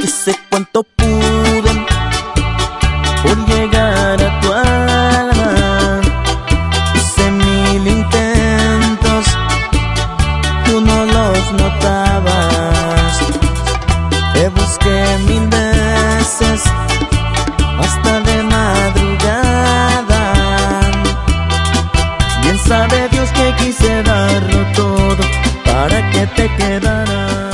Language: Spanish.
Hice cuanto pude por llegar a tu alma. Hice 1000 intentos, tú no los notabas. Te busqué 1000 veces, hasta de madrugada. Bien sabe Dios que quise darlo todo para que te quedaras.